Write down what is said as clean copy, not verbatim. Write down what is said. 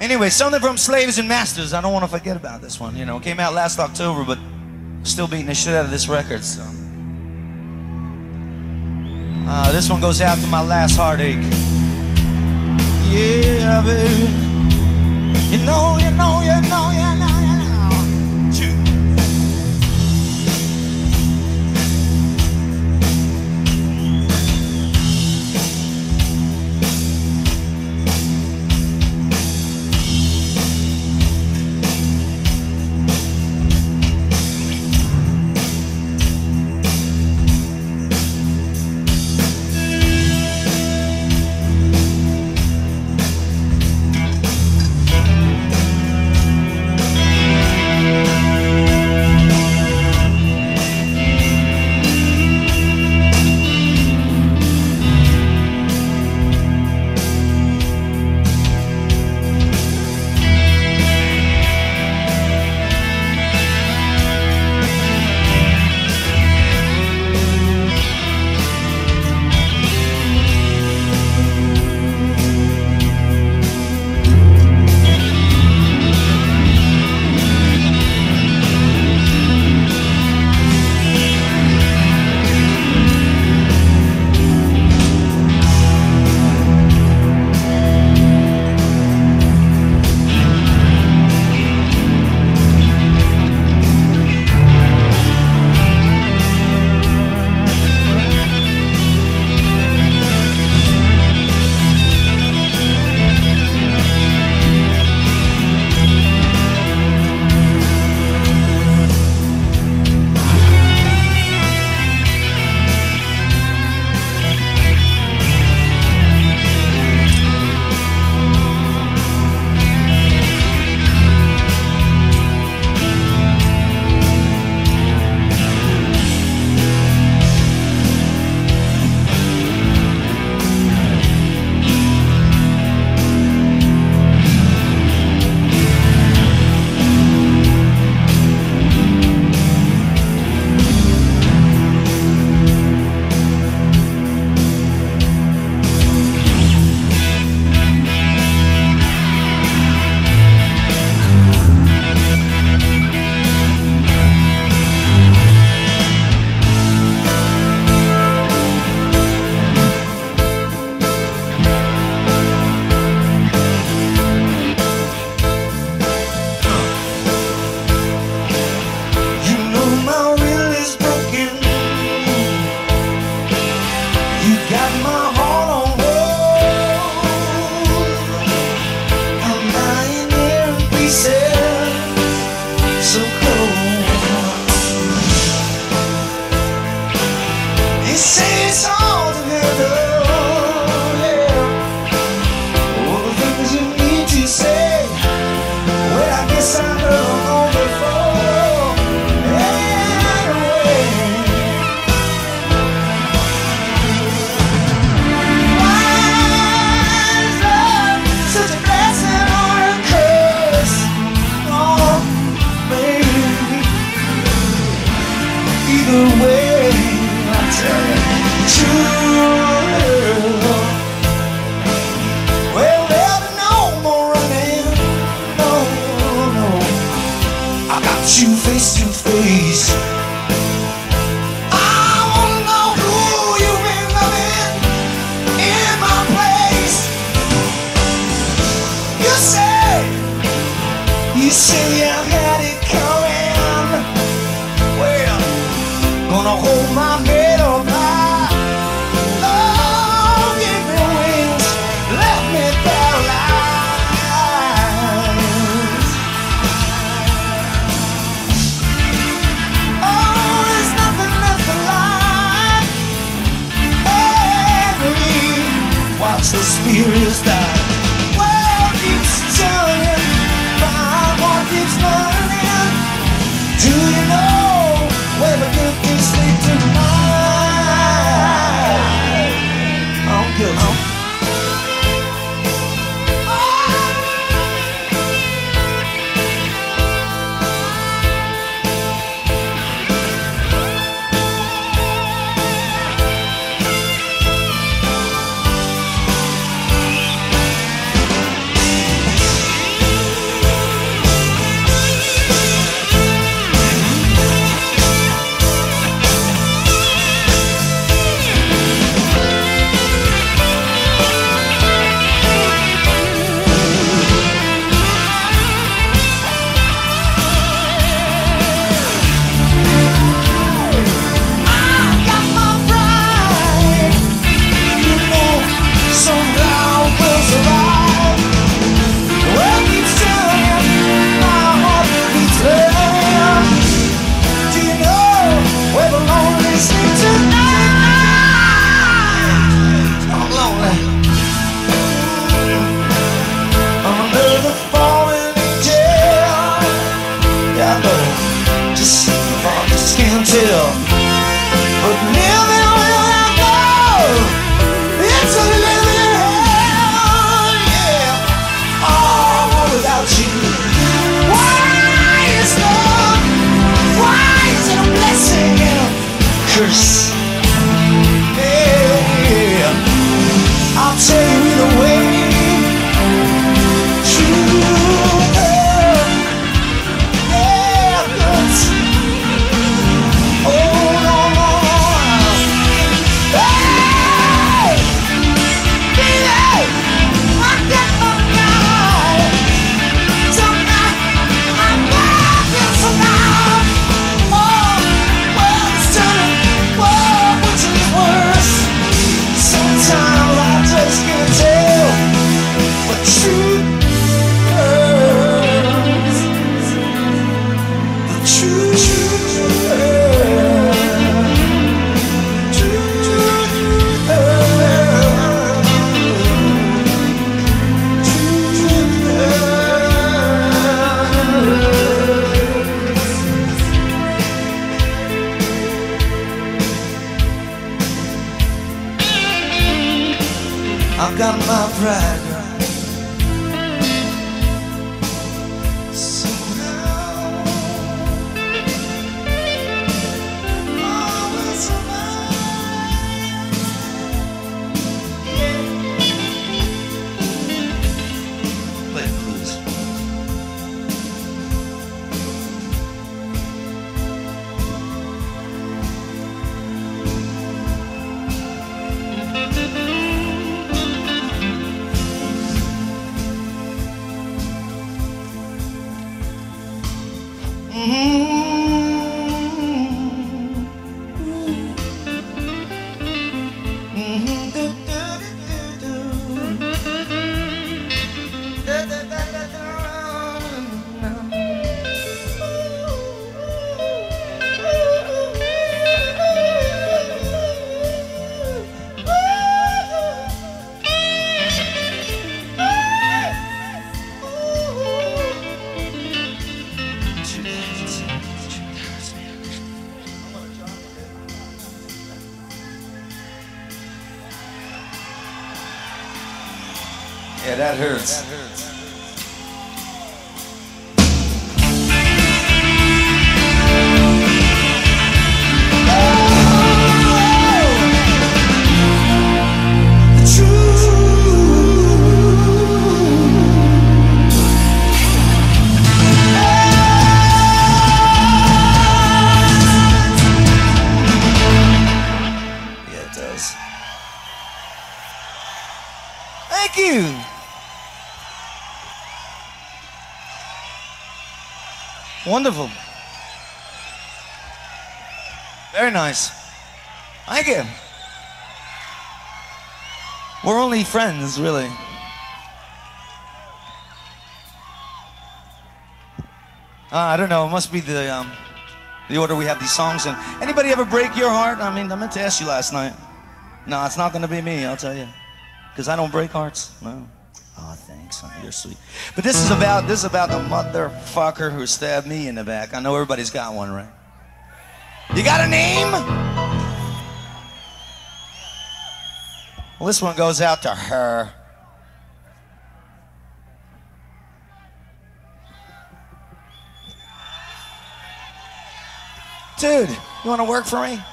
Anyway, something from Slaves and Masters. I don't want to forget about this one. You know, it came out last October, but still beating the shit out of this record. So this one goes out to my last heartache. Yeah, baby. You know. You face to face. I wanna know who you've been loving in my place. You say I've had it coming. Well, gonna hold my head up high. Love gave me wings, left me paralyzed. Watch the spirits die. World keeps turning, my heart keeps burning. curse. Yeah, I'll tell you either way. True love never hurts. Oh no, no, no. Hey, baby, I get my night. Tonight, I'm walking tonight. Oh, well, it's turning. Whoa, which is worse? Sometimes I just can't tell. But truth hurts. The truth hurts. Truth hurts. Truth hurts. I've got my pride, girl. So now, all is mine. Play it, please. Yeah, that hurts. The truth. Yeah, it does. Thank you. Wonderful. Very nice. Thank you. We're only friends, really. I don't know. It must be the order we have these songs in. Anybody ever break your heart? I mean, I meant to ask you last night. No, it's not going to be me, I'll tell you. Because I don't break hearts. No. Oh, thanks, honey. You're sweet. But this is about the motherfucker who stabbed me in the back. I know everybody's got one, right? You got a name? Well, this one goes out to her. Dude, you want to work for me?